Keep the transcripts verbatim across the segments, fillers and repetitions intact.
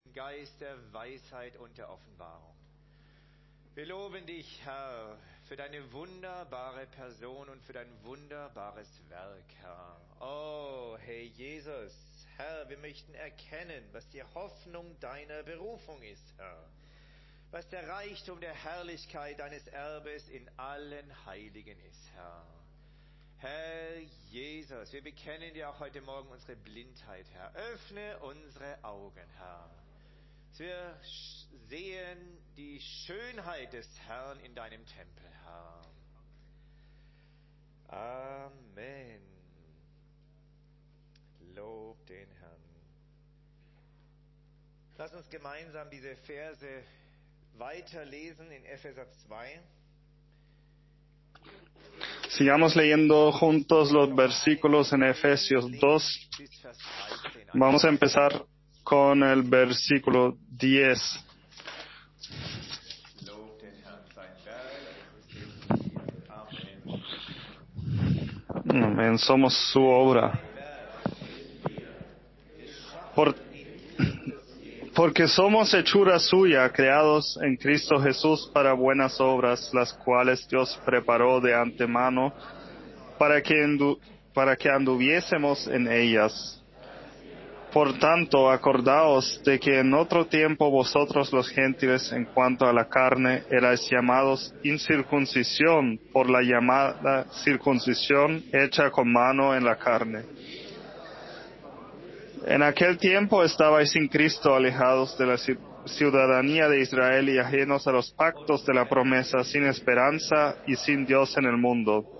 Geist der Weisheit und der Offenbarung. Wir loben dich, Herr, für deine wunderbare Person und für dein wunderbares Werk, Herr. Oh, Herr Jesus, Herr, wir möchten erkennen, was die Hoffnung deiner Berufung ist, Herr. Was der Reichtum der Herrlichkeit deines Erbes in allen Heiligen ist, Herr. Herr Jesus, wir bekennen dir auch heute Morgen unsere Blindheit, Herr. Öffne unsere Augen, Herr. Wir sehen die Schönheit des Herrn in deinem Tempel, Herr. Amen. Lob den Herrn. Lass uns gemeinsam diese Verse weiterlesen in Epheser zwei. Sigamos leyendo juntos los versículos en Efesios dos. Vamos a empezar con el versículo diez. Amén. Somos su obra. Por, porque somos hechura suya, creados en Cristo Jesús para buenas obras, las cuales Dios preparó de antemano para que, andu, para que anduviésemos en ellas. Por tanto, acordaos de que en otro tiempo vosotros los gentiles, en cuanto a la carne, erais llamados incircuncisión por la llamada circuncisión hecha con mano en la carne. En aquel tiempo estabais sin Cristo, alejados de la ciudadanía de Israel y ajenos a los pactos de la promesa, sin esperanza y sin Dios en el mundo.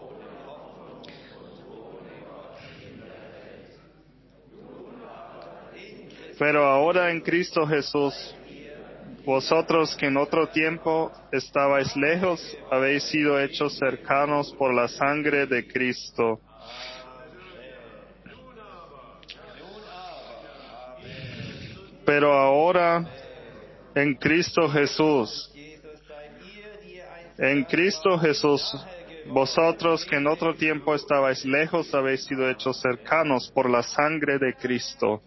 Pero ahora en Cristo Jesús, vosotros que en otro tiempo estabais lejos, habéis sido hechos cercanos por la sangre de Cristo. Pero ahora en Cristo Jesús, en Cristo Jesús, vosotros que en otro tiempo estabais lejos, habéis sido hechos cercanos por la sangre de Cristo.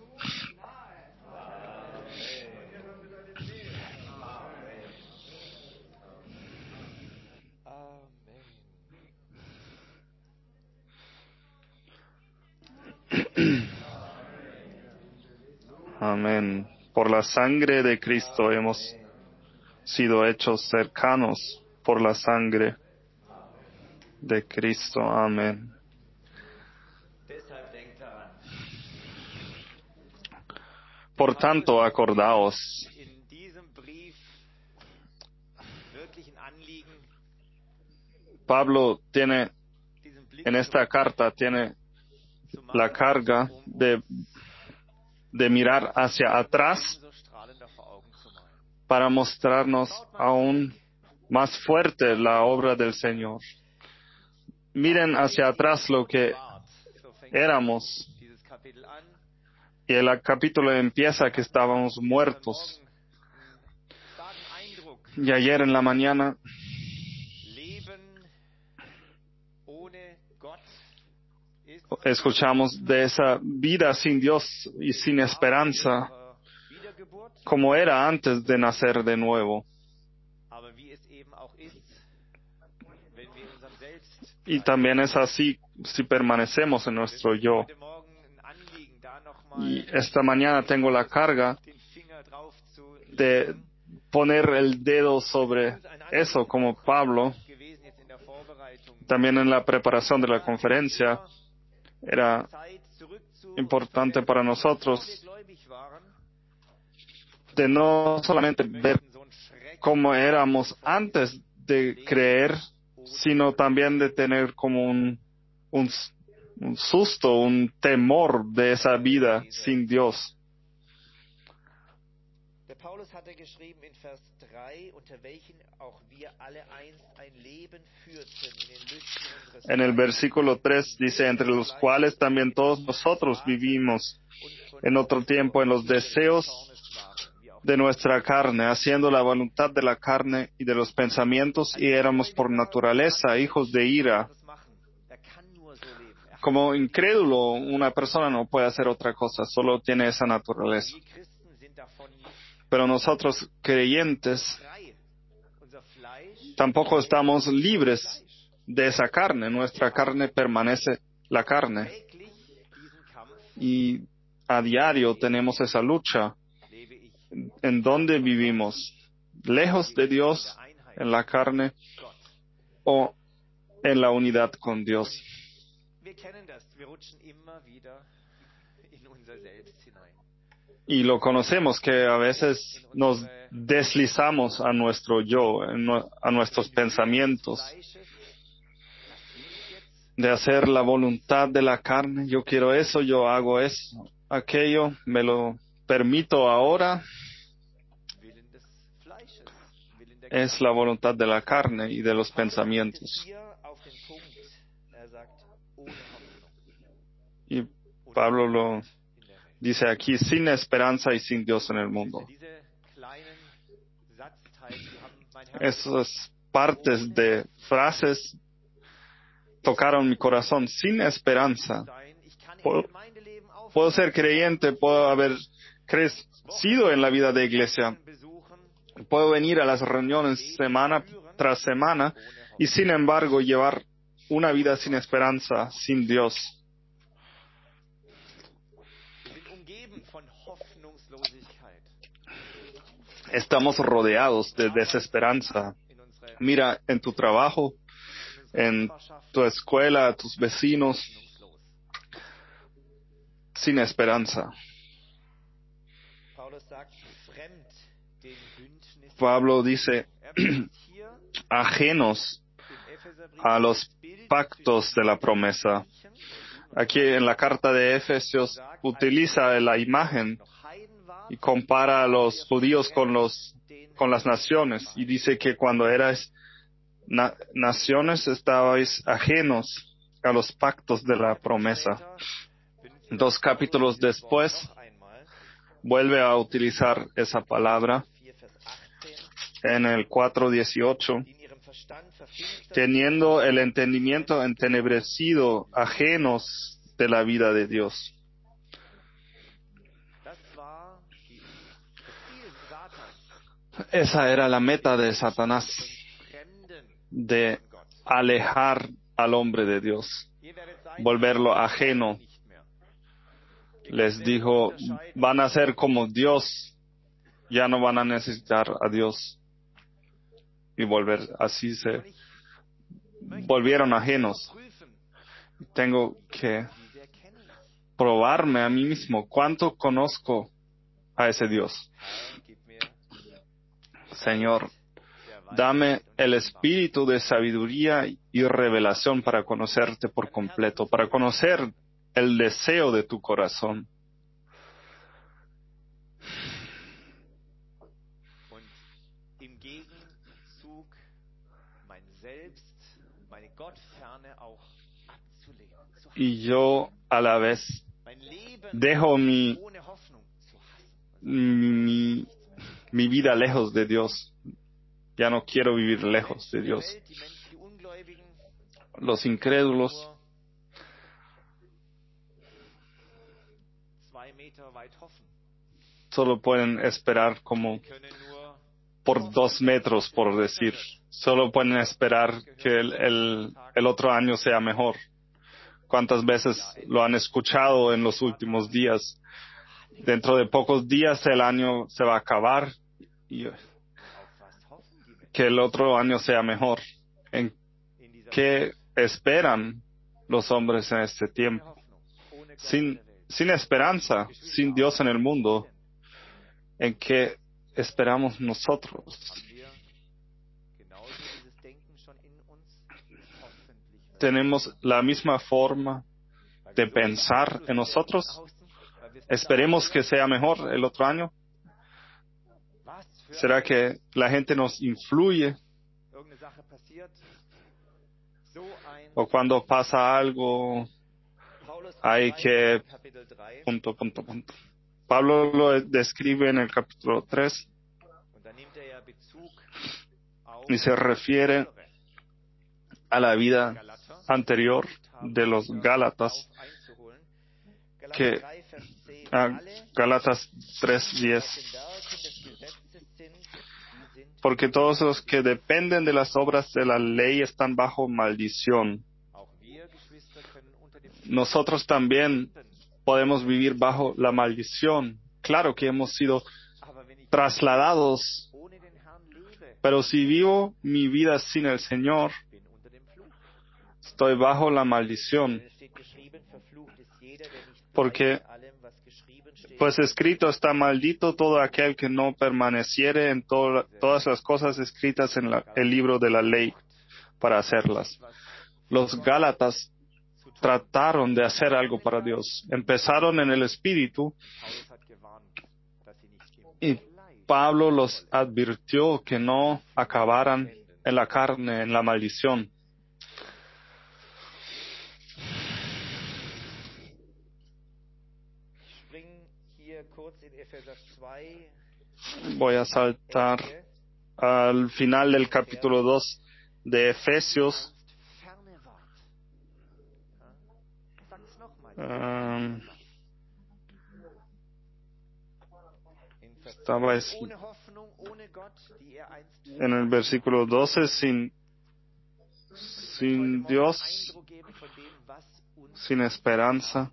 Amén. Por la sangre de Cristo hemos sido hechos cercanos por la sangre de Cristo. Amén. Por tanto, acordaos. Pablo tiene, en esta carta, tiene la carga de, de mirar hacia atrás para mostrarnos aún más fuerte la obra del Señor. Miren hacia atrás lo que éramos. Y el capítulo empieza que estábamos muertos. Y ayer en la mañana escuchamos de esa vida sin Dios y sin esperanza, como era antes de nacer de nuevo. Y también es así si permanecemos en nuestro yo. Y esta mañana tengo la carga de poner el dedo sobre eso, como Pablo. También en la preparación de la conferencia era importante para nosotros de no solamente ver cómo éramos antes de creer, sino también de tener como un, un, un susto, un temor de esa vida sin Dios. Paulus hatte geschrieben in Vers drei, unter welchen auch wir alle einst ein Leben führten in den Lüsten unseres En el versículo tres dice, entre los cuales también todos nosotros vivimos en otro tiempo en los deseos de nuestra carne, haciendo la voluntad de la carne y de los pensamientos, y éramos por naturaleza hijos de ira. Como incrédulo, una persona no puede hacer otra cosa, solo tiene esa naturaleza. Pero nosotros creyentes tampoco estamos libres de esa carne. Nuestra carne permanece la carne. Y a diario tenemos esa lucha. ¿En dónde vivimos? ¿Lejos de Dios, en la carne, o en la unidad con Dios? Y lo conocemos, que a veces nos deslizamos a nuestro yo, a nuestros pensamientos, de hacer la voluntad de la carne. Yo quiero eso, yo hago eso, aquello, me lo permito ahora. Es la voluntad de la carne y de los pensamientos. Y Pablo lo dice aquí, sin esperanza y sin Dios en el mundo. Esas partes de frases tocaron mi corazón. Sin esperanza. Puedo, puedo ser creyente, puedo haber crecido en la vida de iglesia, puedo venir a las reuniones semana tras semana y sin embargo llevar una vida sin esperanza, sin Dios. Estamos rodeados de desesperanza. Mira, en tu trabajo, en tu escuela, tus vecinos, sin esperanza. Pablo dice, ajenos a los pactos de la promesa. Aquí en la carta de Efesios utiliza la imagen y compara a los judíos con los con las naciones y dice que cuando erais na- naciones estabais ajenos a los pactos de la promesa. Dos capítulos después vuelve a utilizar esa palabra en el cuatro dieciocho, teniendo el entendimiento entenebrecido, ajenos de la vida de Dios. Esa era la meta de Satanás, de alejar al hombre de Dios, volverlo ajeno. Les dijo, van a ser como Dios, ya no van a necesitar a Dios. Y volver, así se volvieron ajenos. Tengo que probarme a mí mismo cuánto conozco a ese Dios. Señor, dame el espíritu de sabiduría y revelación para conocerte por completo, para conocer el deseo de tu corazón. Y yo a la vez dejo mi, mi, mi vida lejos de Dios. Ya no quiero vivir lejos de Dios. Los incrédulos solo pueden esperar como por dos metros, por decir. Solo pueden esperar que el, el, el otro año sea mejor. ¿Cuántas veces lo han escuchado en los últimos días? Dentro de pocos días el año se va a acabar y que el otro año sea mejor. ¿En qué esperan los hombres en este tiempo? Sin, sin esperanza, sin Dios en el mundo, ¿en qué esperamos nosotros? ¿Tenemos la misma forma de pensar en nosotros? ¿Esperemos que sea mejor el otro año? ¿Será que la gente nos influye? ¿O cuando pasa algo hay que... punto, punto, punto? Pablo lo describe en el capítulo tres y se refiere a la vida anterior de los Gálatas, que Ah, Gálatas tres diez. Porque todos los que dependen de las obras de la ley están bajo maldición. Nosotros también podemos vivir bajo la maldición. Claro que hemos sido trasladados, pero si vivo mi vida sin el Señor, estoy bajo la maldición. Porque, pues escrito está: maldito todo aquel que no permaneciere en to- todas las cosas escritas en la- el libro de la ley para hacerlas. Los Gálatas trataron de hacer algo para Dios. Empezaron en el Espíritu y Pablo los advirtió que no acabaran en la carne, en la maldición. Voy a saltar al final del capítulo dos de Efesios. Um, estaba es- en el versículo doce, sin, sin Dios, sin esperanza.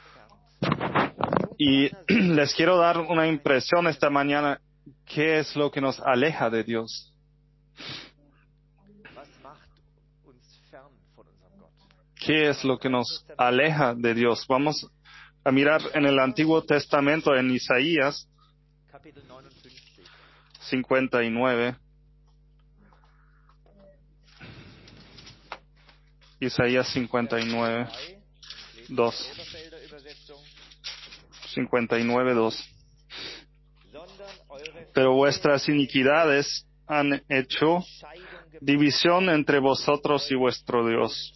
Y les quiero dar una impresión esta mañana. ¿Qué es lo que nos aleja de Dios? ¿Qué es lo que nos aleja de Dios? Vamos a mirar en el Antiguo Testamento, en Isaías cincuenta y nueve. Isaías cincuenta y nueve, dos. cincuenta y nueve, dos. Pero vuestras iniquidades han hecho división entre vosotros y vuestro Dios.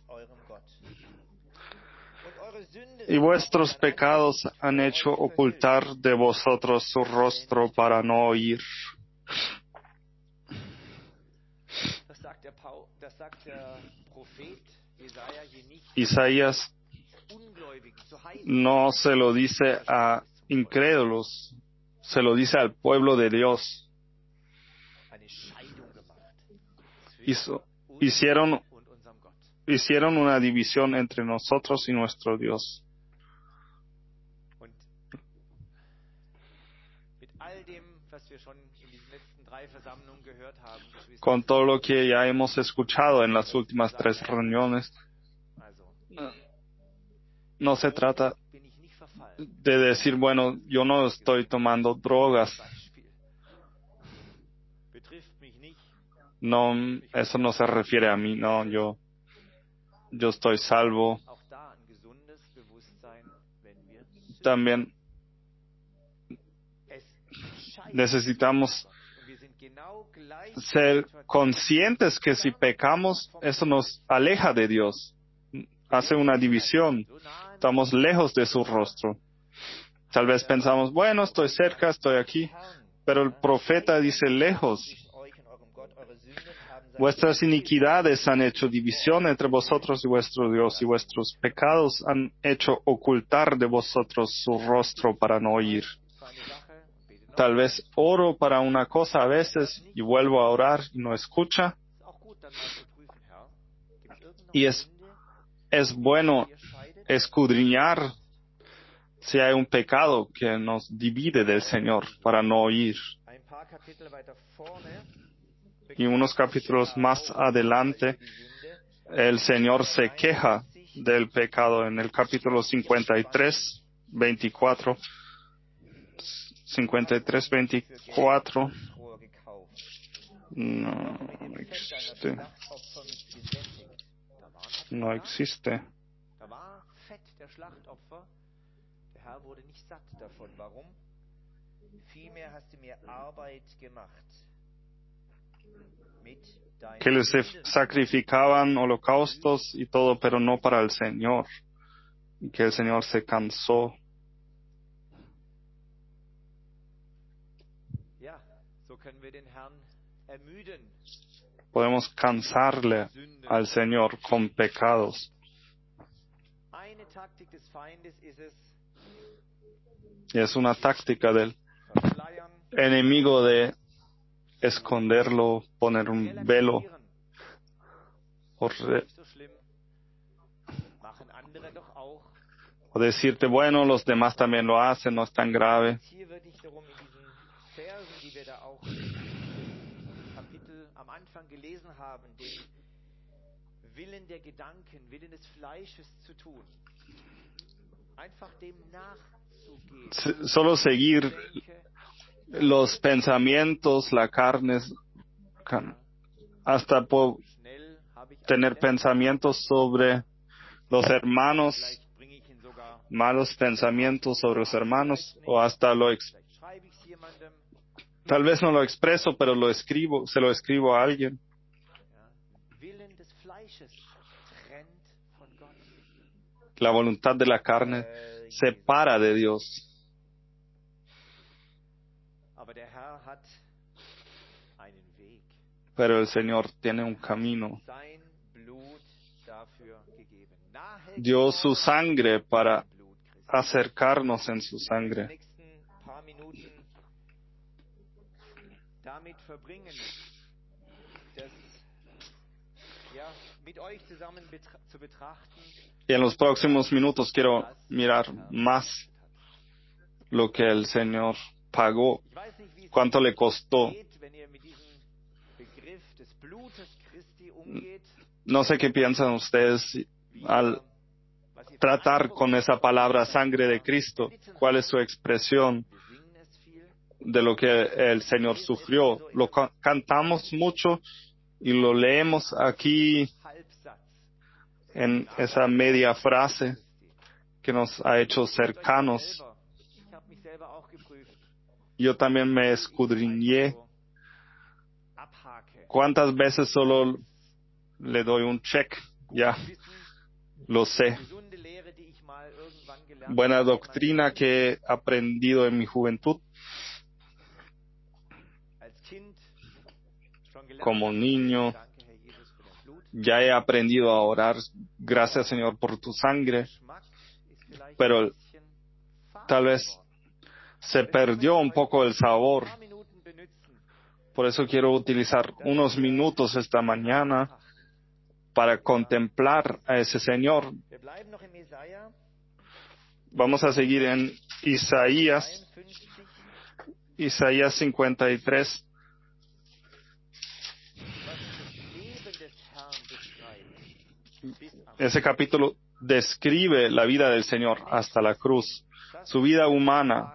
Y vuestros pecados han hecho ocultar de vosotros su rostro para no oír. Isaías no se lo dice a incrédulos, se lo dice al pueblo de Dios. Hizo, hicieron, hicieron una división entre nosotros y nuestro Dios. Con todo lo que ya hemos escuchado en las últimas tres reuniones, no se trata de decir, bueno, yo no estoy tomando drogas. No, eso no se refiere a mí, no, yo, yo estoy salvo. También necesitamos ser conscientes que si pecamos, eso nos aleja de Dios. Hace una división. Estamos lejos de su rostro. Tal vez pensamos, bueno, estoy cerca, estoy aquí. Pero el profeta dice lejos. Vuestras iniquidades han hecho división entre vosotros y vuestro Dios, y vuestros pecados han hecho ocultar de vosotros su rostro para no oír. Tal vez oro para una cosa a veces y vuelvo a orar y no escucha. Y es, es bueno escudriñar si hay un pecado que nos divide del Señor para no oír. Y unos capítulos más adelante, el Señor se queja del pecado en el capítulo cincuenta y tres, veinticuatro. cincuenta y tres, veinticuatro. No, no existe. No existe. Que les sacrificaban holocaustos y todo, pero no para el Señor. Y que el Señor se cansó. Podemos cansarle al Señor con pecados. Y es una táctica del verschleiern, enemigo de esconderlo, poner un velo, relativieren. o, re- Nicht so schlimm. Machen andere doch auch. o decirte, bueno, los demás también lo hacen, no es tan grave. Es geht hier wirklich darum, in diesen Versen, die wir da auch in diesem Kapitel am Anfang gelesen haben, den Willen der Gedanken, Willen des Fleisches zu tun. Einfach dem nachzugehen. S- Solo seguir Denke, los pensamientos, la carne, can- hasta po- schnell habe ich tener einen pensamientos sobre los hermanos, Vielleicht bringe ich ihn sogar malos pensamientos sobre los hermanos, o hasta lo ex- Vielleicht schreibe ich es jemandem. tal vez no lo expreso, pero lo escribo, se lo escribo a alguien. Ja. Willen des Fleisches trennt von Gott. La voluntad de la carne Äh, separa de Dios, Aber der Herr hat einen Weg. pero el Señor tiene un camino. Sein Blut dafür gegeben. Nahe Dio su gekommen sangre para im Blut Christi. acercarnos en su In den sangre. nächsten paar Minuten damit verbringen, das ja, mit euch zusammen betra zu betrachten, Y en los próximos minutos quiero was mirar der Herr más geleistet hat. lo que el Señor pagó, Ich weiß nicht, wie es cuánto le euch costó. geht, wenn ihr mit diesem Begriff des Blutes Christi umgeht. No sé qué piensan ustedes Wie al ihr- was ihr für tratar Eindruck con esa habt. palabra sangre de Cristo. ¿Cuál es su expresión Wir singen es viel. de lo que el Señor sufrió? Lo ca- cantamos mucho y lo leemos aquí Halbsatz. en esa media frase que nos ha hecho cercanos. Ich habe mich selber auch geprüft. Yo también me escudriñé. ¿Cuántas veces solo le doy un check? Ya, lo sé. Buena doctrina que he aprendido en mi juventud. Como niño, ya he aprendido a orar. Gracias, Señor, por tu sangre. Pero tal vez se perdió un poco el sabor. Por eso quiero utilizar unos minutos esta mañana para contemplar a ese Señor. Vamos a seguir en Isaías, Isaías cincuenta y tres. Ese capítulo describe la vida del Señor hasta la cruz, su vida humana,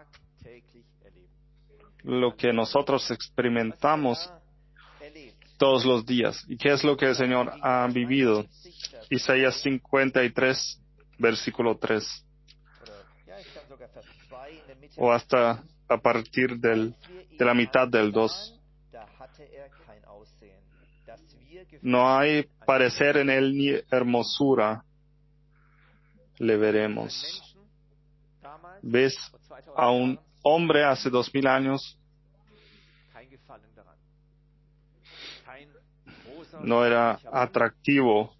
lo que nosotros experimentamos todos los días. ¿Y qué es lo que el Señor ha vivido? Isaías cincuenta y tres, versículo tres. O hasta a partir del, de la mitad del dos. No hay parecer en él ni hermosura le veremos. ¿Ves a un hombre hace dos mil años? No era atractivo.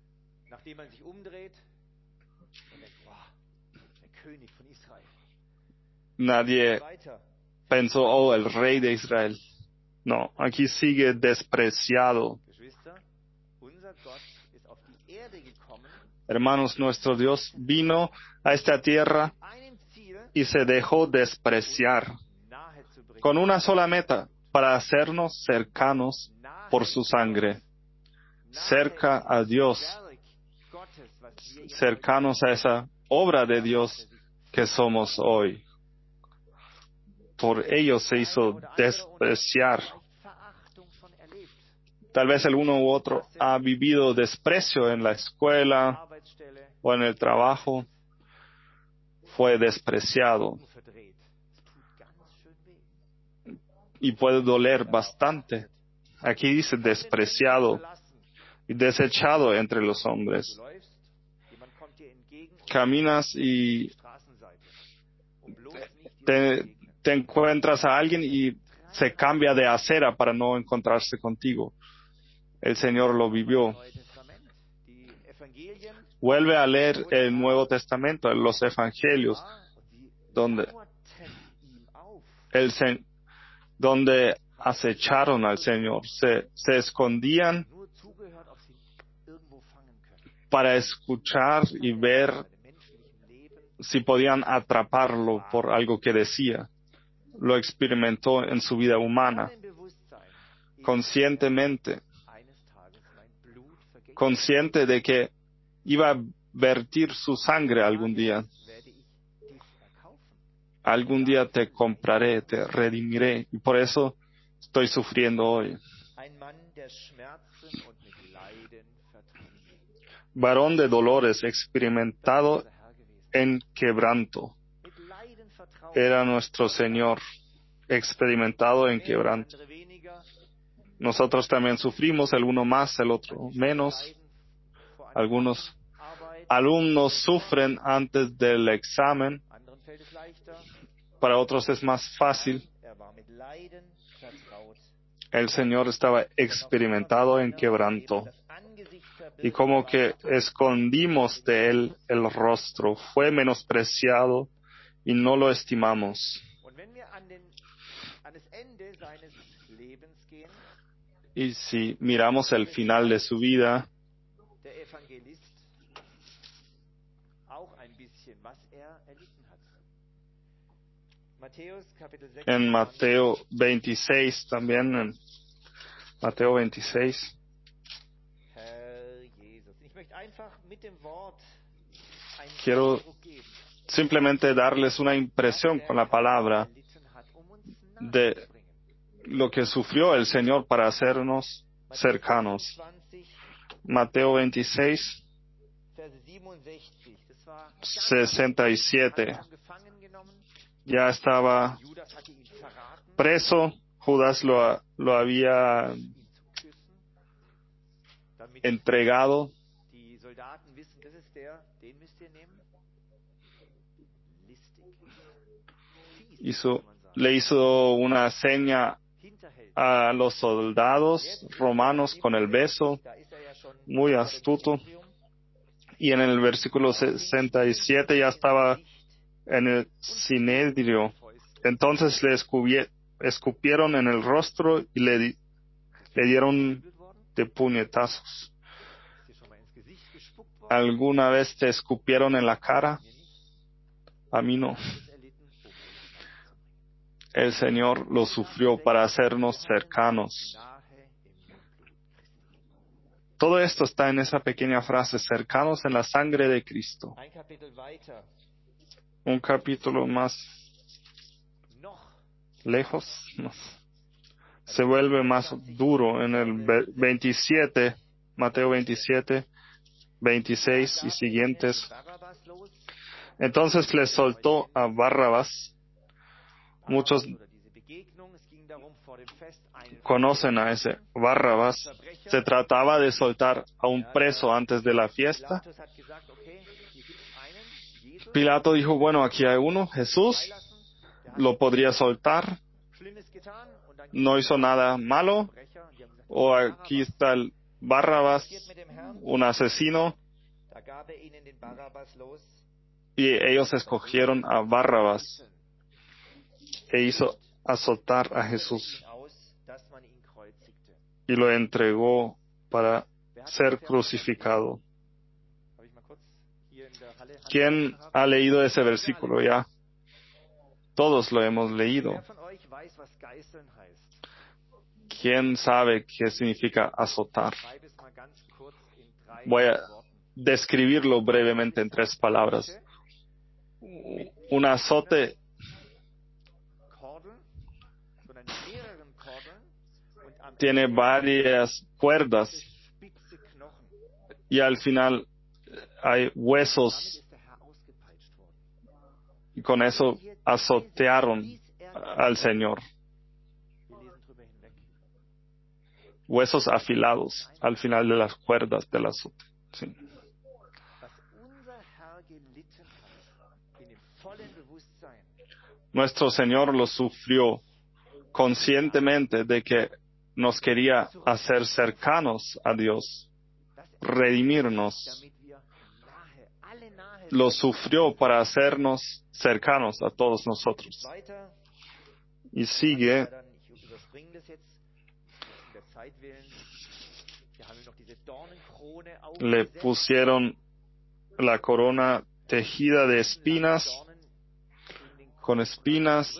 Nadie pensó, oh, el rey de Israel. No, aquí sigue despreciado. Hermanos, nuestro Dios vino a esta tierra y se dejó despreciar con una sola meta, para hacernos cercanos por su sangre, cerca a Dios, cercanos a esa obra de Dios que somos hoy. Por ello se hizo despreciar. Tal vez alguno u otro ha vivido desprecio en la escuela o en el trabajo. Fue despreciado. Y puede doler bastante. Aquí dice despreciado y desechado entre los hombres. Caminas y te, te encuentras a alguien y se cambia de acera para no encontrarse contigo. El Señor lo vivió. Vuelve a leer el Nuevo Testamento, los Evangelios. donde el Señor, donde acecharon al Señor, se, se escondían para escuchar y ver si podían atraparlo por algo que decía. Lo experimentó en su vida humana, conscientemente, consciente de que iba a vertir su sangre algún día. Algún día te compraré, te redimiré, y por eso estoy sufriendo hoy. Varón de dolores, experimentado en quebranto. Era nuestro Señor, experimentado en quebranto. Nosotros también sufrimos, el uno más, el otro menos. Algunos alumnos sufren antes del examen, para otros es más fácil. El Señor estaba experimentado en quebranto, y como que escondimos de Él el rostro, fue menospreciado y no lo estimamos. Y si miramos el final de su vida, en Mateo veintiséis también, en Mateo veintiséis, quiero simplemente darles una impresión con la palabra de lo que sufrió el Señor para hacernos cercanos. Mateo veintiséis, sesenta y siete. Ya estaba preso, Judas lo, lo había entregado. Hizo, le hizo una seña a los soldados romanos con el beso, muy astuto. Y en el versículo sesenta y siete ya estaba en el Sinedrio. Entonces le escupie, escupieron en el rostro y le, di, le dieron de puñetazos. ¿Alguna vez te escupieron en la cara? A mí no. El Señor lo sufrió para hacernos cercanos. Todo esto está en esa pequeña frase, cercanos en la sangre de Cristo. Un capítulo más lejos, se vuelve más duro en el veintisiete, Mateo veintisiete, veintiséis y siguientes. Entonces les soltó a Barrabás. Muchos conocen a ese Barrabás. Se trataba de soltar a un preso antes de la fiesta. Pilato dijo, bueno, aquí hay uno, Jesús, lo podría soltar, no hizo nada malo, o aquí está el Barrabás, un asesino, y ellos escogieron a Barrabás e hizo azotar a Jesús y lo entregó para ser crucificado. ¿Quién ha leído ese versículo ya? Todos lo hemos leído. ¿Quién sabe qué significa azotar? Voy a describirlo brevemente en tres palabras. Un azote tiene varias cuerdas y al final hay huesos, y con eso azotearon al Señor. Huesos afilados al final de las cuerdas del azote. Sí. Nuestro Señor lo sufrió conscientemente de que nos quería hacer cercanos a Dios, redimirnos, lo sufrió para hacernos cercanos a todos nosotros. Y sigue, le pusieron la corona tejida de espinas, con espinas,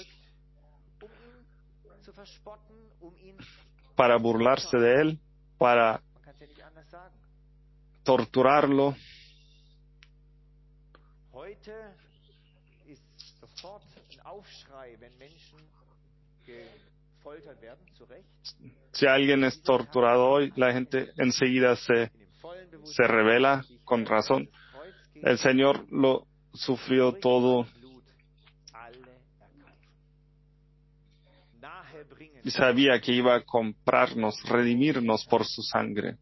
para burlarse de él, para torturarlo. Si alguien es torturado hoy, la gente enseguida se, se revela con razón. El Señor lo sufrió todo y sabía que iba a comprarnos, redimirnos por su sangre.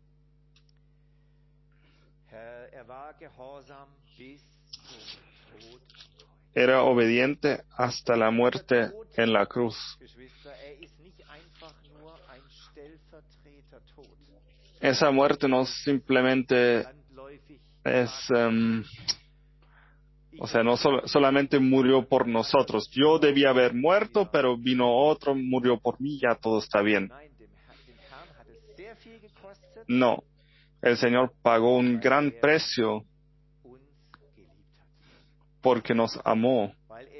Era obediente hasta la muerte en la cruz. Esa muerte no simplemente es, um, o sea, no sol- solamente murió por nosotros. Yo debía haber muerto, pero vino otro, murió por mí, ya todo está bien. No, el Señor pagó un gran precio porque nos amó,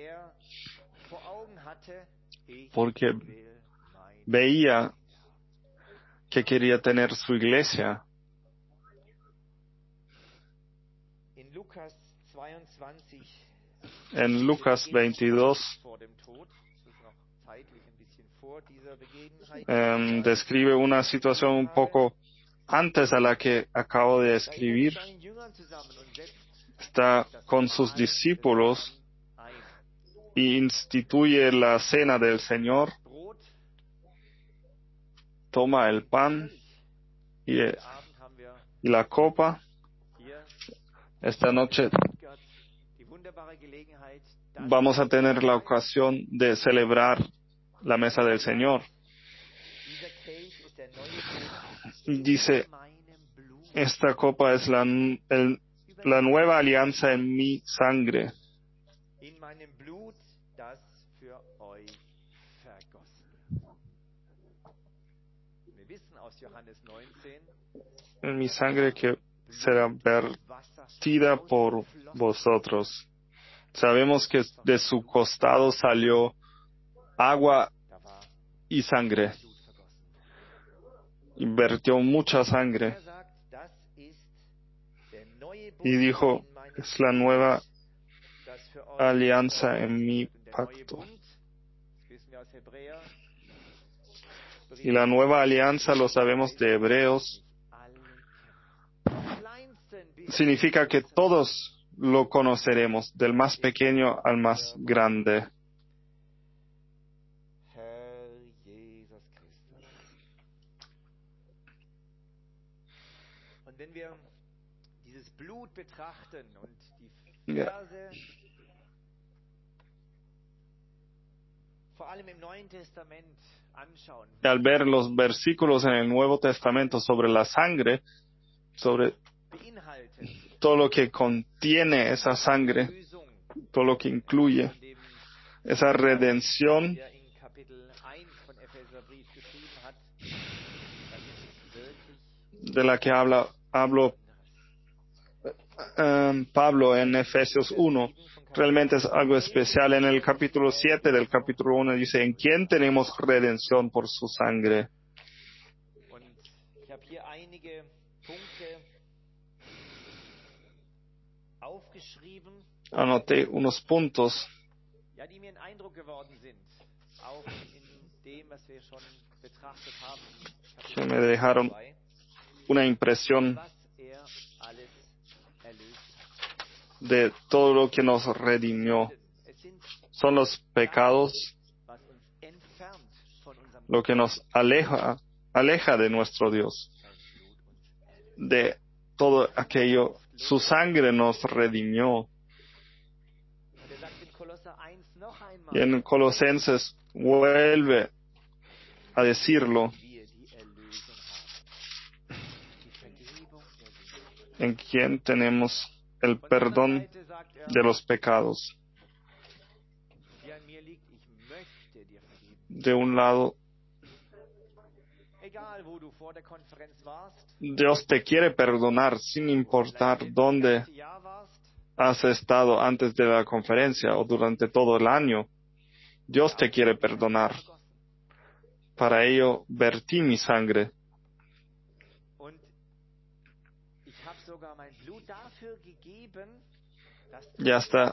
porque veía que quería tener su iglesia. En Lucas veintidós eh, describe una situación un poco antes a la que acabo de escribir. Está con sus discípulos y instituye la cena del Señor. Toma el pan y, y la copa. Esta noche vamos a tener la ocasión de celebrar la mesa del Señor. Dice, esta copa es la, el, la nueva alianza en mi sangre. En mi sangre que será vertida por vosotros. Sabemos que de su costado salió agua y sangre. Y vertió mucha sangre. Y dijo, es la nueva alianza en mi pacto. Y la nueva alianza, lo sabemos de Hebreos, significa que todos lo conoceremos, del más pequeño al más grande. Yeah. Al ver los versículos en el Nuevo Testamento sobre la sangre, sobre todo lo que contiene esa sangre, todo lo que incluye esa redención, de la que habla hablo um, Pablo en Efesios uno, realmente es algo especial. En el capítulo siete del capítulo uno dice, ¿en quién tenemos redención por su sangre? Anoté unos puntos que me dejaron una impresión de todo lo que nos redimió. Son los pecados lo que nos aleja, aleja de nuestro Dios. De todo aquello, su sangre nos redimió. Y en Colosenses vuelve a decirlo, en quien tenemos el perdón de los pecados. De un lado, Dios te quiere perdonar sin importar dónde has estado antes de la conferencia o durante todo el año. Dios te quiere perdonar. Para ello vertí mi sangre. Ya está.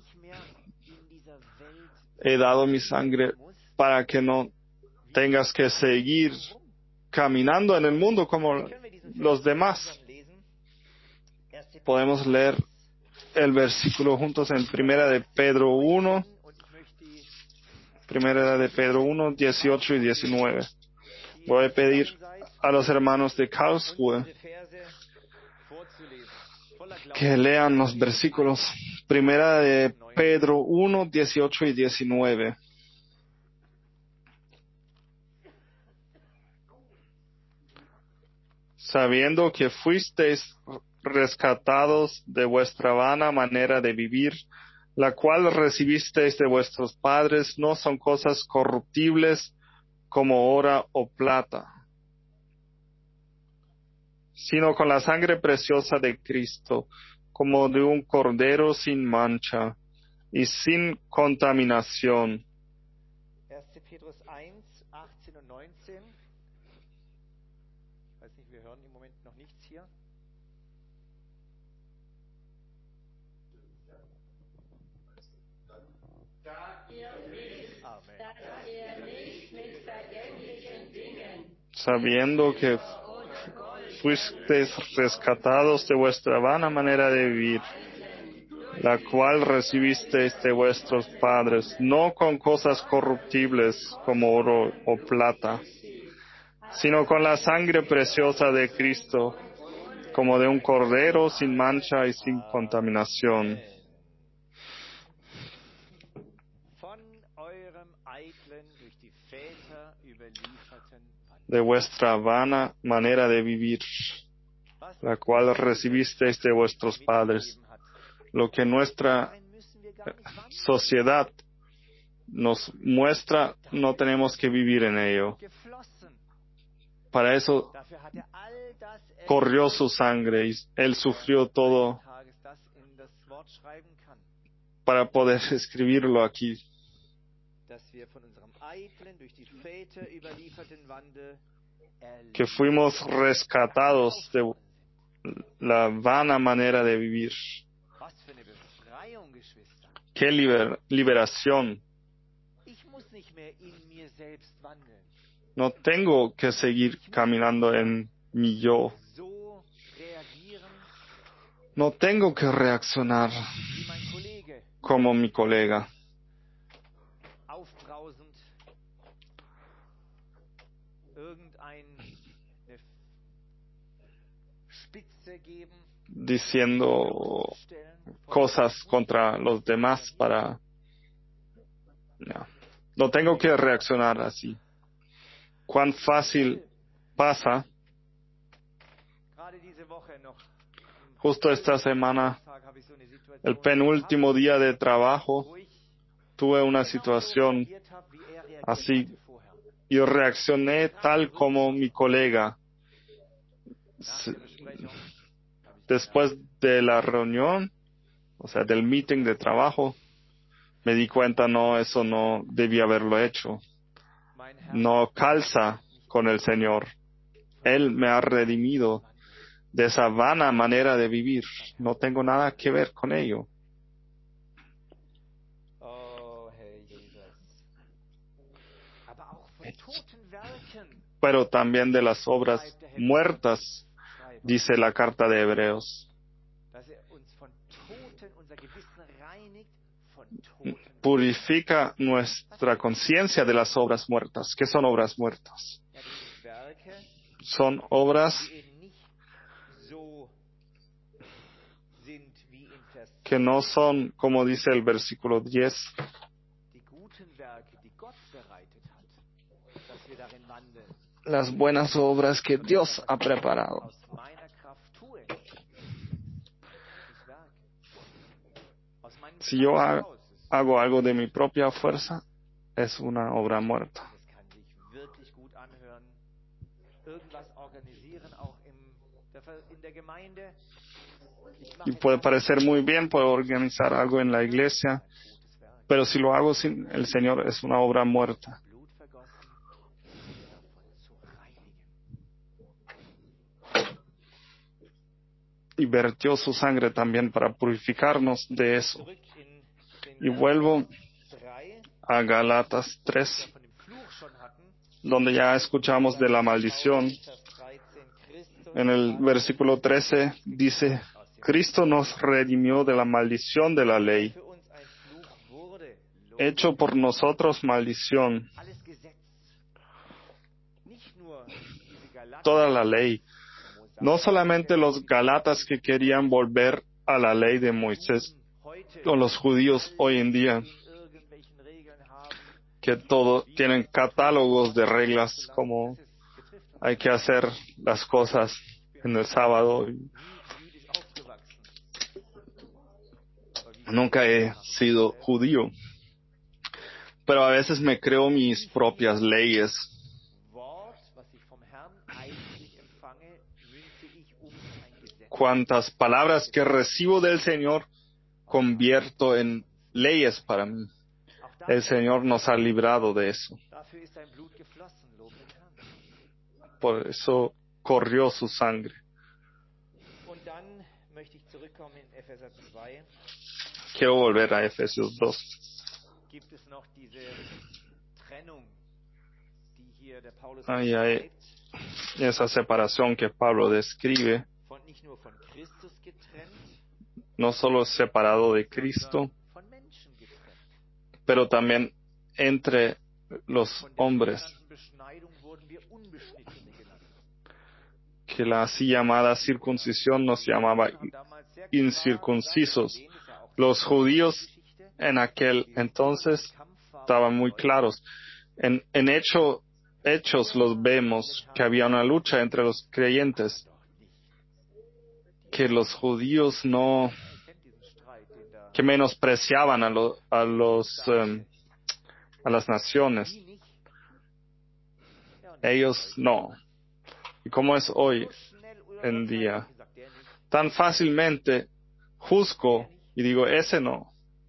He dado mi sangre para que no tengas que seguir caminando en el mundo como los demás. Podemos leer el versículo juntos en Primera de Pedro uno, Primera de Pedro uno, dieciocho y diecinueve. Voy a pedir a los hermanos de Karlsruhe que lean los versículos. Primera de Pedro uno, dieciocho y diecinueve. Sabiendo que fuisteis rescatados de vuestra vana manera de vivir, la cual recibisteis de vuestros padres, no son cosas corruptibles como oro o plata, sino con la sangre preciosa de Cristo, como de un cordero sin mancha y sin contaminación. erster Petrus eins, achtzehn und neunzehn. Ich weiß nicht, wir hören im Moment noch nichts hier. Da ihr wisst, dass ihr nicht mit vergänglichen Dingen, Sabiendo que fuisteis rescatados de vuestra vana manera de vivir, la cual recibisteis de vuestros padres, no con cosas corruptibles como oro o plata, sino con la sangre preciosa de Cristo, como de un cordero sin mancha y sin contaminación. Von eurem eitlen, durch die Väter überlieferten De vuestra vana manera de vivir, la cual recibisteis de vuestros padres, lo que nuestra sociedad nos muestra, no tenemos que vivir en ello. Para eso corrió su sangre y Él sufrió todo para poder escribirlo aquí. Que fuimos rescatados de la vana manera de vivir. ¡Qué liber- liberación! No tengo que seguir caminando en mi yo. No tengo que reaccionar como mi colega. Diciendo cosas contra los demás para... No, no tengo que reaccionar así. Cuán fácil pasa. Justo esta semana, el penúltimo día de trabajo, tuve una situación así. Yo reaccioné tal como mi colega. Después de la reunión, o sea, del meeting de trabajo, me di cuenta, no, eso no debía haberlo hecho. No calza con el Señor. Él me ha redimido de esa vana manera de vivir. No tengo nada que ver con ello. Pero también de las obras muertas, dice la carta de Hebreos. Purifica nuestra conciencia de las obras muertas. ¿Qué son obras muertas? Son obras que no son, como dice el versículo diez, las buenas obras que Dios ha preparado. Si yo ha- hago algo de mi propia fuerza, es una obra muerta. Es kann sich wirklich gut anhören. Irgendwas organisieren, auch im, der Ver- in der Gemeinde. Ich mache Y es puede ganz parecer gut. muy bien, puedo organizar algo en la iglesia, Ein gutes Werk. pero si lo hago sin el Señor, es una obra muerta. Blut vergossen, um davon zu reinigen. Y vertió su sangre también para purificarnos de eso. Zurück in den Y vuelvo drei, a Galatas wir tres, von dem Fluch schon hatten. donde ya escuchamos de la maldición. Vers dreizehn, Christus En el hat versículo trece dice, Cristo nos redimió de la maldición de la ley, für uns ein Fluch wurde. hecho por nosotros maldición, Alles Gesetz. Nicht nur diese Galater, toda la ley. No solamente los galatas que querían volver a la ley de Moisés, heute o los judíos hoy en día, in irgendwelchen Regeln haben, que todo tienen catálogos de reglas como es betrifft uns hay que hacer las cosas en el sábado. nie jüdisch aufgewachsen. Aber wie Nunca he sido judío, pero a veces me creo mis propias leyes. Wort, was ich vom Herrn eigentlich empfange, münze ich um in ein Gesetz. Cuantas palabras que recibo del Señor convierto en leyes para mí. Auch El dafür, Señor nos ha librado de eso. dafür ist sein Blut geflossen, lob den Herrn. Por eso corrió su sangre. Und dann möchte ich zurückkommen in Epheser zwei. Quiero volver a Efesios dos. Gibt es noch diese Trennung, die hier der Paulus Ahí hay beschreibt, esa separación que Pablo describe, von nicht nur von Christus getrennt, no solo separado de Cristo, sondern von Menschen getrennt. pero también entre los Von der hombres, sogenannten Beschneidung wurden wir Unbeschnittene genannt. que la así llamada circuncisión nos llamaba Haben damals sehr klar incircuncisos. gesagt, wir sehen das ja auch Los judíos in der Geschichte, en aquel die entonces Kampf war estaban muy deutlich. claros. En, en hecho, hechos los vemos que había una lucha entre los creyentes, Doch nicht. que los judíos no, Ihr kennt diesen Streit, den da que menospreciaban a, lo- a los em, a las naciones. die nicht. Ja, und Ellos no. ¿Y cómo es hoy so schnell oder en urteilig, día? sagt der nicht, Tan fácilmente juzgo y digo, ese no,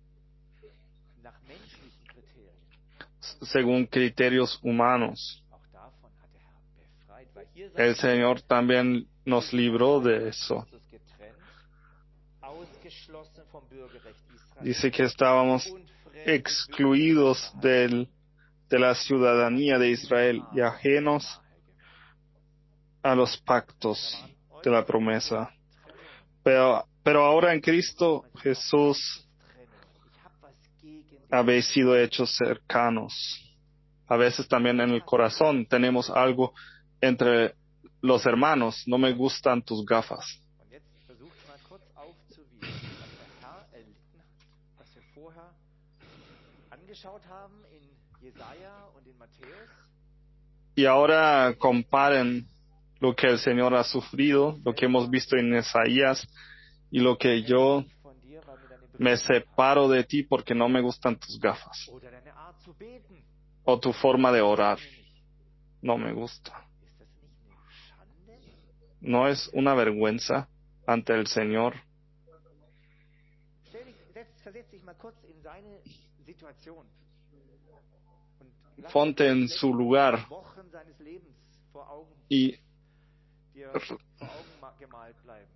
nach menschlichen Kriterien. según criterios humanos. Auch davon hat der Herr befreit, weil hier El sagt Señor también nos libró de eso. Christus getrennt, ausgeschlossen vom Bürgerrecht Israels Dice que estábamos und fremde excluidos del, de la ciudadanía de Israel y ajenos a los pactos de la promesa. Pero, pero ahora en Cristo Jesús habéis sido hechos cercanos. A veces también en el corazón tenemos algo entre los hermanos. No me gustan tus gafas. Und jetzt versucht mal kurz aufzuwiegen, was der Herr erlitten hat, was wir vorher angeschaut haben in Jesaja und in Matthäus. Y ahora comparen lo que el Señor ha sufrido, lo que hemos visto en Isaías y lo que yo Von dir, weil mir deine me Brille separo de ti porque no me gustan tus gafas oder deine Art zu beten. o tu forma de orar. No me gusta. Ist das nicht eine Schande? ¿No es una vergüenza ante el Señor? Stell dich, setz, versetz dich mal kurz in seine Situation. Und lass Ponte en die su lugar Wochen seines Lebens vor Augen, y dir vor Augen ma- gemalt bleiben.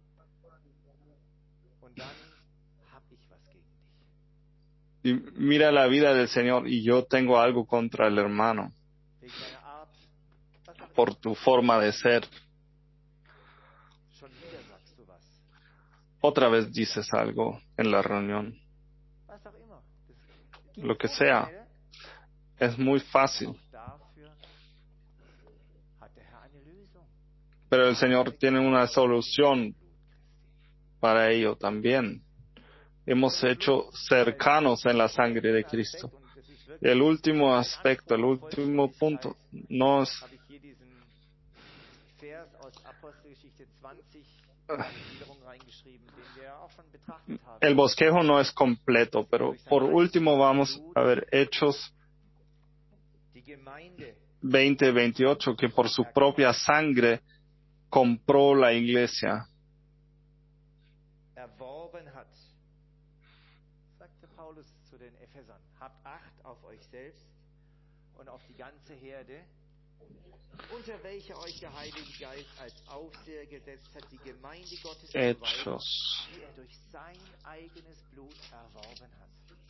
Und dann hab ich was gegen dich. y mira la vida del Señor y yo tengo algo contra el hermano Wegen deiner Art, was auch por tu forma de ser. schon wieder sagst du was. Otra vez dices algo en la reunión. Was auch immer. Das geht Lo que so sea. schnell. Es muy fácil, Auch dafür hat der Herr eine Lösung. pero el Señor tiene una solución para ello también. Hemos hecho cercanos en la sangre de Cristo. El último aspecto, el último punto, no es, Habe ich hier diesen Vers aus Apostelgeschichte zwanzig el bosquejo no es completo, pero por último vamos a ver Hechos veinte veintiocho, que por su propia sangre compró la iglesia. erworben hat. Sagte Paulus zu den Ephesern, habt Acht auf euch selbst und auf die ganze Herde, unter welcher euch der Heilige Geist als Aufseher gesetzt hat, die Gemeinde Gottes zu weiden, Hechos. die er durch sein eigenes Blut erworben hat.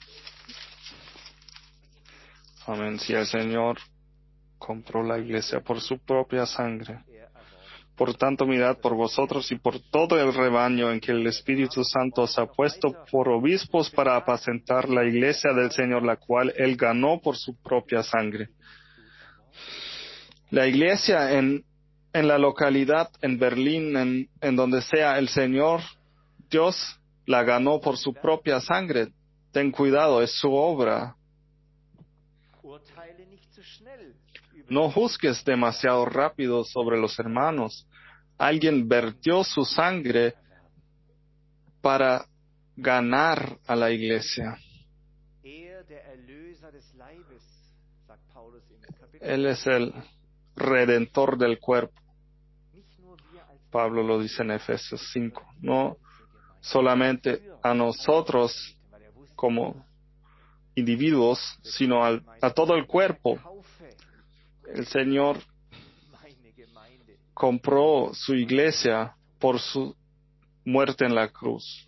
Amén. Si el Señor compró la iglesia por su propia sangre. Er erworben. Por tanto, mirad por vosotros y por todo el rebaño en que el Espíritu Santo os ha puesto por obispos para apacentar la iglesia del Señor, la cual Él ganó por su propia sangre. La iglesia en, en la localidad, en Berlín, en, en donde sea, el Señor, Dios, la ganó por su propia sangre. Ten cuidado, es su obra. Urteile nicht zu schnell über No juzgues demasiado rápido sobre los hermanos. Alguien vertió su sangre para ganar a la iglesia. er, der Erlöser des Leibes, sagt Paulus im Kapitel. Él es el redentor del cuerpo. Nicht nur wir als Pablo lo dice en Efesios cinco. No solamente a nosotros como individuos, sino al, a todo el cuerpo. Kaufe El Señor meine Gemeinde. compró su iglesia por su muerte en la cruz.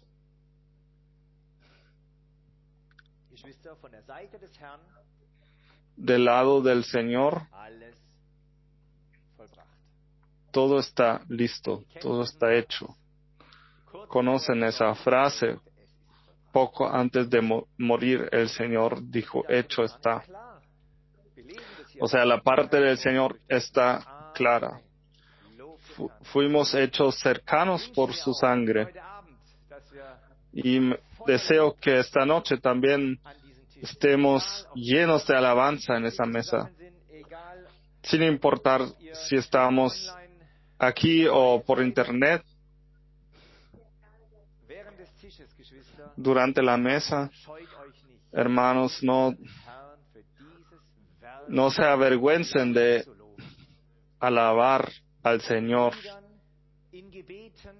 Geschwister, von der Seite des Herrn Del lado del Señor, alles vollbracht. todo está listo, todo está hecho. Kurz Conocen vor esa frase. es ist vollbracht. Poco antes de mo- morir, el Señor dijo, hecho está. Klar. Wir lesen das hier. O sea, la parte del Señor está clara. Lob dem Fu- Herrn. fuimos hechos cercanos por su sangre. Heute Abend, dass wir Y m- deseo que esta noche también an diesen Tisch estemos llenos de alabanza en esa mesa, sind, egal sin importar si estamos online, aquí o por internet. während des Tisches, Geschwister, Durante la mesa, scheut euch nicht, hermanos, no, den Herrn für dieses Werk no se avergüencen de zu loben. alabar al Señor Liedern, in Gebeten,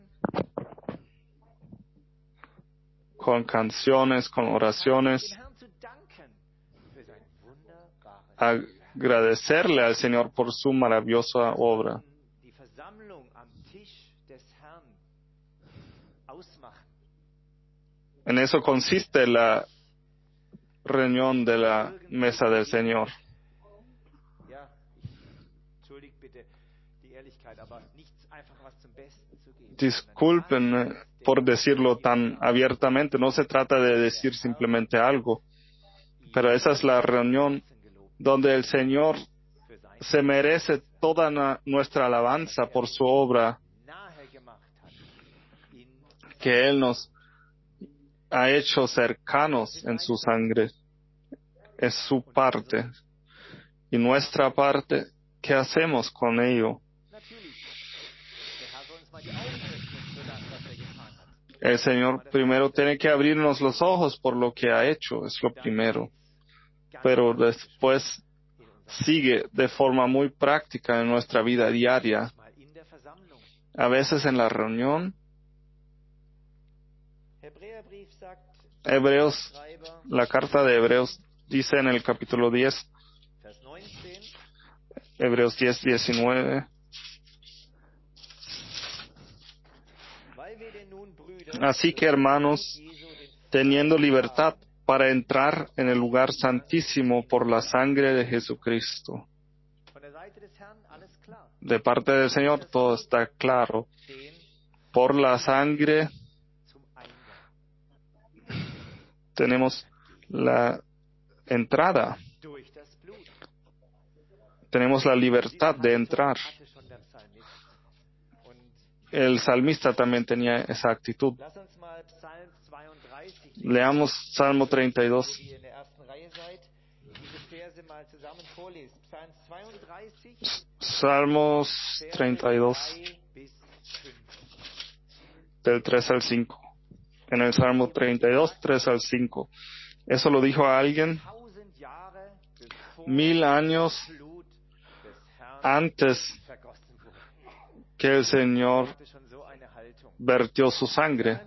con canciones, con oraciones, dem Herrn zu danken für sein wunderbares Werk. agradecerle al Señor por su maravillosa obra. Die Versammlung am Tisch des Herrn ausmachen. En eso consiste la reunión de la mesa del Señor. Ja, ich, entschuldigt bitte die Ehrlichkeit, aber nichts einfach was zum Besten zu geben. Disculpen eh, por decirlo tan abiertamente, no se trata de decir simplemente algo, pero esa es la reunión donde el Señor Für sein se merece toda na- nuestra alabanza por su obra nahe gemacht hat. In que Él nos ha hecho cercanos en su sangre. Es su parte. Y nuestra parte, ¿qué hacemos con ello? natürlich. Der Herr soll uns mal die Augen öffnen für das, was er getan hat. El Señor primero tiene que abrirnos los ojos por lo que ha hecho, es lo primero. Ganz Pero praktisch después in unserem sigue de forma muy práctica en nuestra vida diaria. mal in der Versammlung. A veces en la reunión, Hebräerbrief sagt, Hebreos, Schreiber, la carta de Hebreos dice en el capítulo diez, Vers neunzehn, Hebreos diez, diecinueve, weil wir denn nun Brüder, así que hermanos, Jesu den teniendo libertad para entrar en el lugar santísimo por la sangre de Jesucristo. von der Seite des Herrn alles klar. De parte del Señor todo está claro. Den Por la sangre zum Eingang. tenemos la entrada, Durch das Blut. tenemos la libertad de entrar. Hatte schon der Psalmist. Und El salmista también tenía esa actitud. lass uns mal Psalm zweiunddreißig, Leamos Salmo treinta y dos. die ihr in der ersten Reihe seid, diese Verse mal zusammen vorlesen. Psalm zweiunddreißig, Salmos Verse treinta y dos, drei bis fünf. del tres al cinco. En el Salmo treinta y dos, tres al cinco. Eso lo dijo a alguien mil años antes que el Señor vertió su sangre.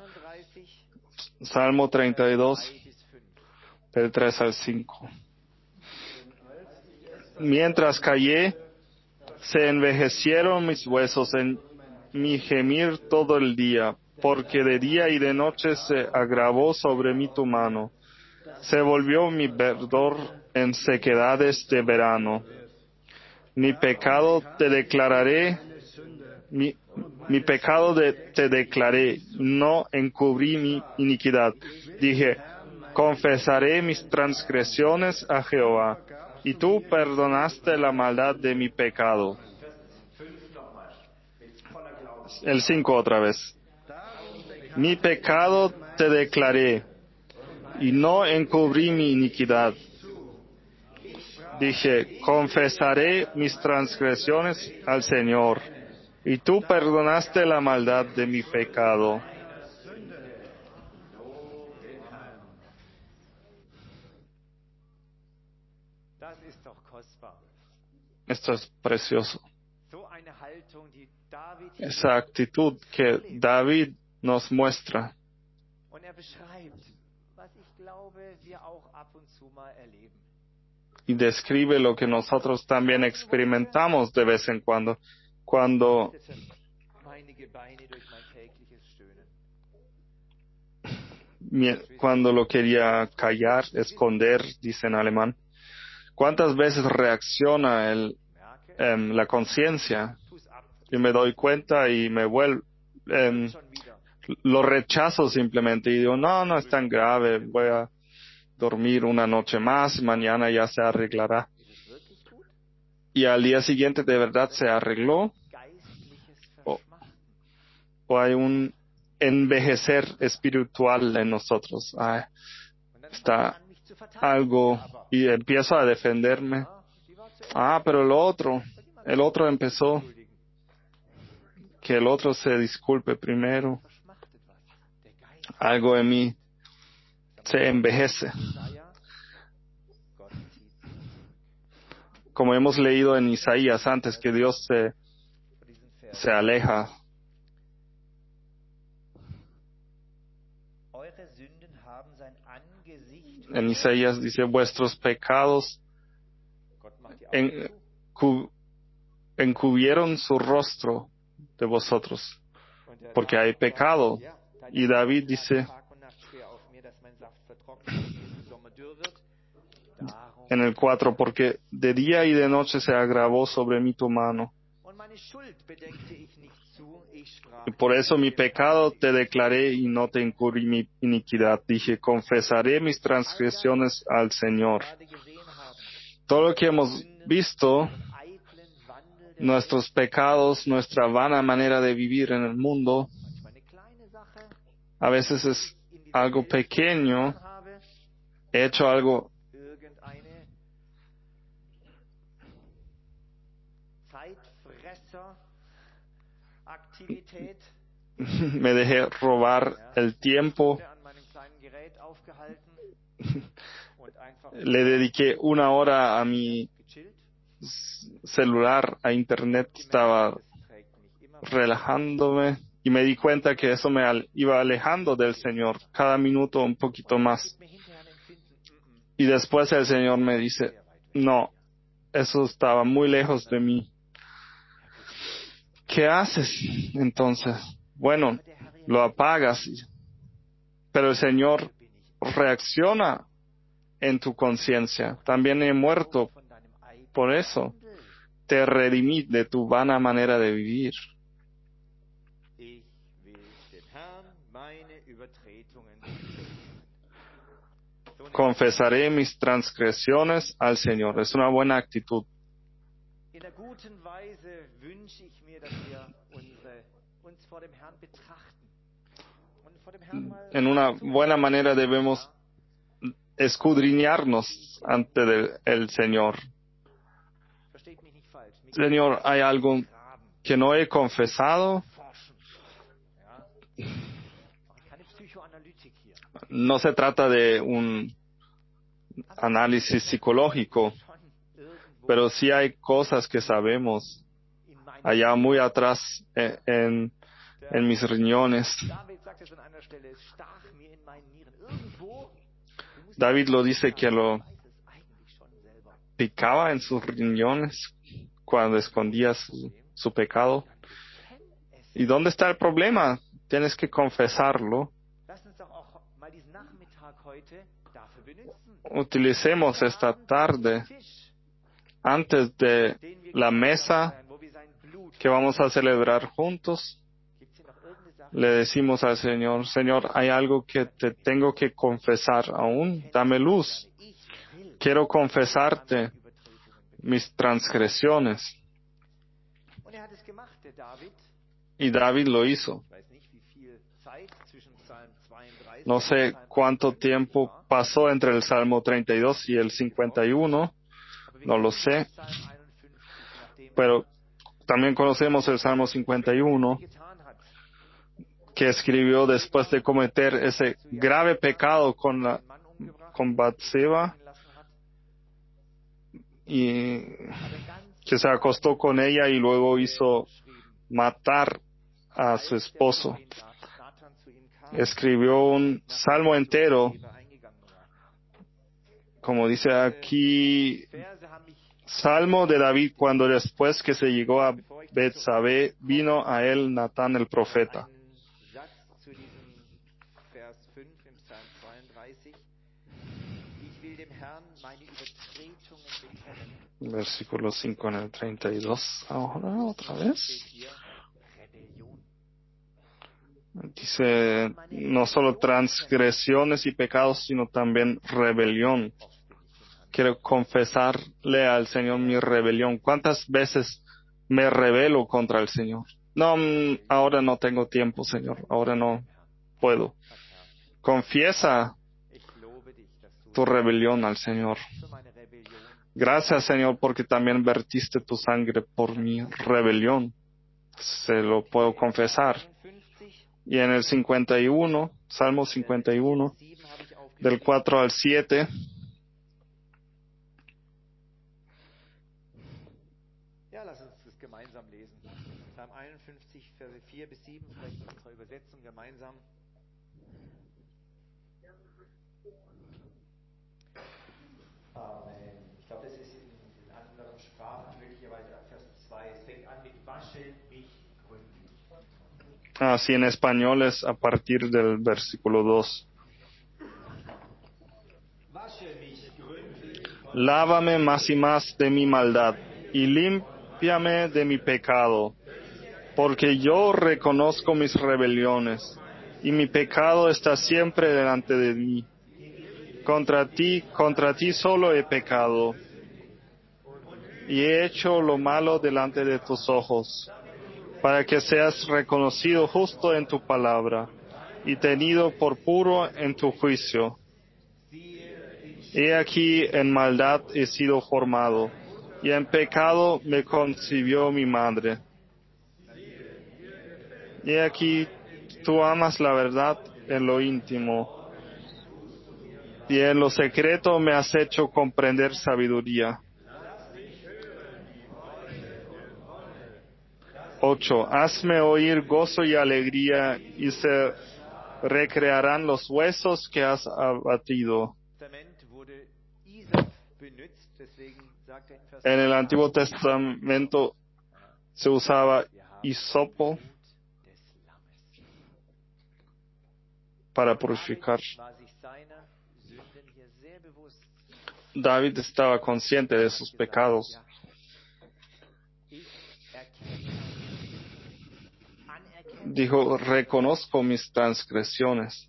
Salmo treinta y dos, del tres al cinco. Mientras callé, se envejecieron mis huesos en mi gemir todo el día, porque de día y de noche se agravó sobre mí tu mano. Se volvió mi verdor en sequedades de verano. Mi pecado te declararé, mi, mi pecado de, te declaré, no encubrí mi iniquidad. Dije, confesaré mis transgresiones a Jehová, y tú perdonaste la maldad de mi pecado. El cinco otra vez. Mi pecado te declaré, y no encubrí mi iniquidad. Dije, confesaré mis transgresiones al Señor, y tú perdonaste la maldad de mi pecado. Esto es precioso. Esa actitud que David nos muestra. Y describe lo que nosotros también experimentamos de vez en cuando, cuando cuando lo quería callar, esconder, dice en alemán. ¿Cuántas veces reacciona el, em, la conciencia? Y me doy cuenta y me vuelvo, em, lo rechazo simplemente y digo, no, no es tan grave, voy a dormir una noche más, mañana ya se arreglará. Y al día siguiente de verdad se arregló, o, o hay un envejecer espiritual en nosotros. Ay, está algo, y empiezo a defenderme. Ah, pero el otro, el otro empezó, que el otro se disculpe primero. Algo en mí se envejece. Como hemos leído en Isaías antes, que Dios se, se aleja. En Isaías dice, vuestros pecados en, cu, encubrieron su rostro de vosotros, porque hay pecado. Y David dice en el cuatro, porque de día y de noche se agravó sobre mí tu mano. Y por eso mi pecado te declaré y no te encubrí mi iniquidad. Dije, confesaré mis transgresiones al Señor. Todo lo que hemos visto, nuestros pecados, nuestra vana manera de vivir en el mundo, a veces es algo pequeño. He hecho algo me dejé robar el tiempo. Le dediqué una hora a mi celular, a internet, estaba relajándome y me di cuenta que eso me al- iba alejando del Señor, cada minuto un poquito más. Y después el Señor me dice, no, eso estaba muy lejos de mí. ¿Qué haces entonces? Bueno, lo apagas, pero el Señor reacciona en tu conciencia. También he muerto por eso. Te redimí de tu vana manera de vivir. Confesaré mis transgresiones al Señor. Es una buena actitud. En una buena manera debemos escudriñarnos ante de, el Señor. Señor, ¿hay algo que no he confesado? Keine Psychoanalytik hier. No se trata de un análisis psicológico, Schon irgendwo pero sí hay cosas que sabemos in meinem allá muy atrás en, en, en mis riñones. David sagt es an einer Stelle, es stach mir in meinen Nieren. Irgendwo, du musst David lo dice que lo ich weiß es eigentlich schon selber. picaba en sus riñones cuando escondía su, su pecado. Ich kenn es. ¿Y dónde está el problema? Tienes que confesarlo. Lass uns doch auch mal diesen Nachmittag heute dafür benutzen. Utilicemos esta tarde, Tisch, antes de den wir la gemeinsam mesa feiern, wo wir sein Blut que vamos a celebrar juntos, Gibt's hier noch irgendeine Sache? le decimos al Señor, Señor, hay algo que te tengo que confesar aún, dame luz. Ich will Quiero confesarte Übertretungen bekennen. mis transgresiones. Und er hat es gemacht, der David. Y David lo hizo. Ich weiß nicht, wie viel Zeit zwischen Psalm zweiunddreißig No und sé Psalm cuánto einundfünfzig tiempo war. pasó entre el Salmo treinta y dos y el cincuenta y uno, Aber wir no lo kennen sé, Psalm einundfünfzig, nachdem pero también conocemos el Salmo cincuenta y er uno, viel getan hat. que escribió después de cometer ese grave pecado con la Den Mann umgebracht, con Batseba ihn lassen hat. y Aber ganz que se acostó con ella y luego hizo geschrieben, matar a su als der esposo. Prophet Nathan zu ihm kam, Escribió un salmo entero, nachdem er eingegangen war. como dice aquí, Verse haben mich, Salmo de David cuando después que se llegó a Betsabé vino a él Natán el profeta. einen Satz zu diesem Vers fünf im Psalm zweiunddreißig. Ich will dem Herrn meine Übertretungen bekennen. Versículo cinco en el treinta y dos. Ahora otra vez. Steht hier Rebellion. Dice no solo transgresiones y pecados, sino también rebelión. Oft bin ich dem Herrn. Quiero confesarle al Señor mi rebelión. ¿Cuántas veces me rebelo contra el Señor? No, mm, ahora no tengo tiempo, Señor. Ahora no puedo. Confiesa Ich lobe dich, dass du tu rebelión al Señor. für meine Rebellion Gracias, Señor, porque también vertiste tu sangre por mi rebelión. Se lo puedo confesar. einundfünfzig, Y en el cincuenta y uno, Salmo cincuenta y uno, sieben habe ich aufgeschrieben. del cuatro al siete, Ja, lass uns das gemeinsam lesen. Psalm einundfünfzig, Verse vier bis sieben, vielleicht in unserer Übersetzung gemeinsam. Amen. Ich glaube, das ist in, in anderen Sprachen möglicherweise ab Vers zwei. Es fängt an mit Wasche mich gründlich. así en español es a partir del versículo dos. Wasche mich gründlich von Lávame más y más de mi maldad, y límpiame de mi pecado, porque yo reconozco mis rebeliones, y mi pecado está siempre delante de mí. Contra ti, contra ti solo he pecado, y he hecho lo malo delante de tus ojos, para que seas reconocido justo en tu palabra, y tenido por puro en tu juicio. He aquí en maldad he sido formado, y en pecado me concibió mi madre. Y aquí tú amas la verdad en lo íntimo, y en lo secreto me has hecho comprender sabiduría. Ocho. Hazme oír gozo y alegría, y se recrearán los huesos que has abatido. Testament wurde Isaf benutzt, deswegen sagt er in Vers En el zwei, Antiguo Testamento se usaba wir haben hisopo Blut des Lammes. para purificar. David war sich seiner Sünden hier sehr bewusst. David estaba consciente de sus pecados. Ja, ich erkenne, anerkenne, Dijo, reconozco mis transgresiones.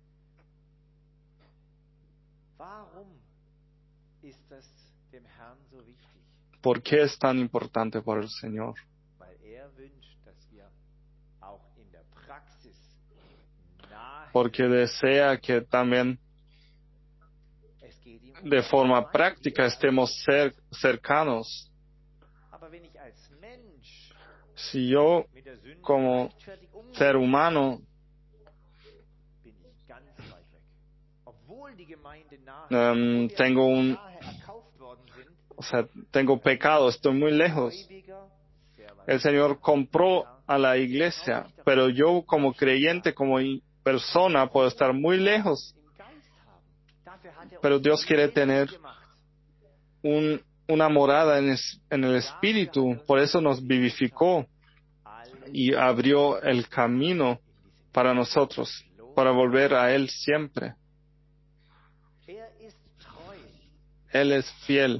warum ist das dem Herrn so wichtig? ¿Por qué es tan importante para el Señor? Weil er wünscht, dass wir auch in der Praxis nahe, Porque desea que también es geht ihm um de das forma Gemeinwohl. práctica estemos cer- cercanos. Aber wenn ich als Mensch Si yo mit der Sünde como leichtfertig umgehe, ser humano um, tengo un, o sea, tengo pecado, estoy muy lejos. El Señor compró a la iglesia, pero yo como creyente, como persona, puedo estar muy lejos. Pero Dios quiere tener un, una morada en, es, en el Espíritu, por eso nos vivificó y abrió el camino para nosotros, para volver a Él siempre. Él es fiel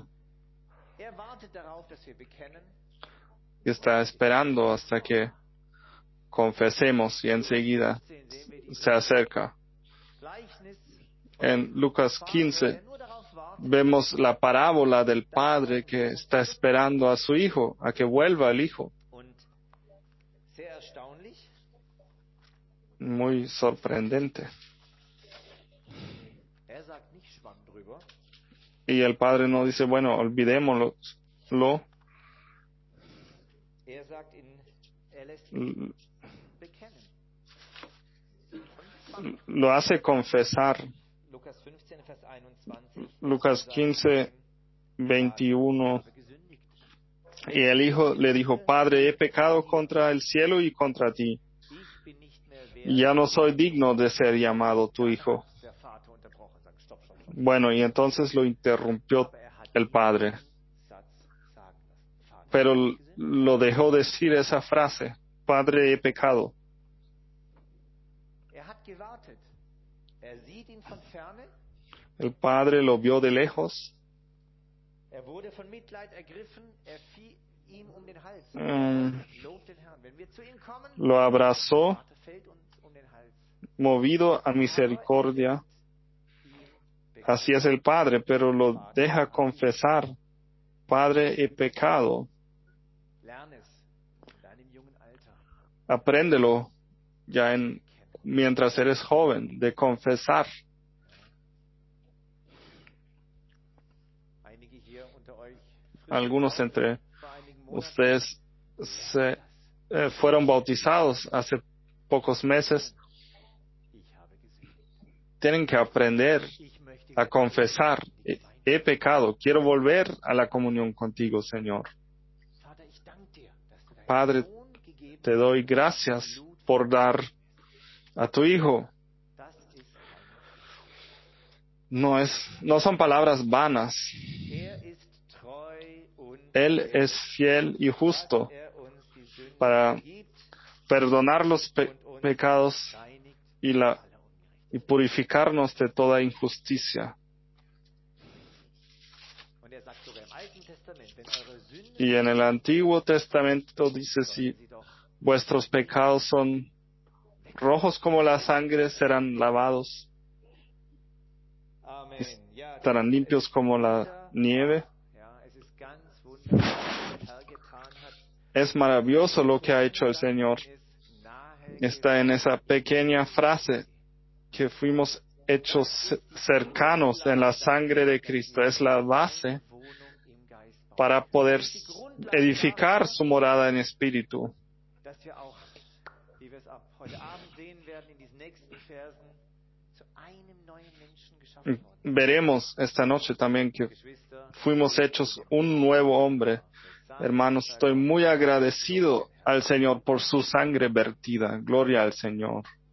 y está esperando hasta que confesemos y enseguida se acerca. En Lucas quince vemos la parábola del padre que está esperando a su hijo, a que vuelva el hijo. Muy sorprendente. Y el padre no dice, bueno, olvidémoslo. Lo, lo hace confesar. Lucas quince, veintiuno. Y el hijo le dijo, Padre, he pecado contra el cielo y contra ti. Y ya no soy digno de ser llamado tu hijo. Bueno, y entonces lo interrumpió el padre. Pero lo dejó decir esa frase, Padre, he pecado. El padre lo vio de lejos. Um, lo abrazó, movido a misericordia. Así es el Padre, pero lo deja confesar. Padre, he pecado. Apréndelo ya en, mientras eres joven, de confesar. Algunos entre ustedes se, eh, fueron bautizados hace pocos meses. Tienen que aprender a confesar. He, he pecado. Quiero volver a la comunión contigo, Señor. Padre, te doy gracias por dar a tu Hijo. No es, no son palabras vanas. Él es fiel y justo para perdonar los pe- pecados y, la, y purificarnos de toda injusticia. Y en el Antiguo Testamento dice, si vuestros pecados son rojos como la sangre, serán lavados, estarán limpios como la nieve. Es maravilloso lo que ha hecho el Señor. Está en esa pequeña frase que fuimos hechos cercanos en la sangre de Cristo. Es la base para poder edificar su morada en espíritu. Veremos esta noche también que fuimos hechos un nuevo hombre. Hermanos, estoy muy agradecido al Señor por su sangre vertida. Gloria al Señor.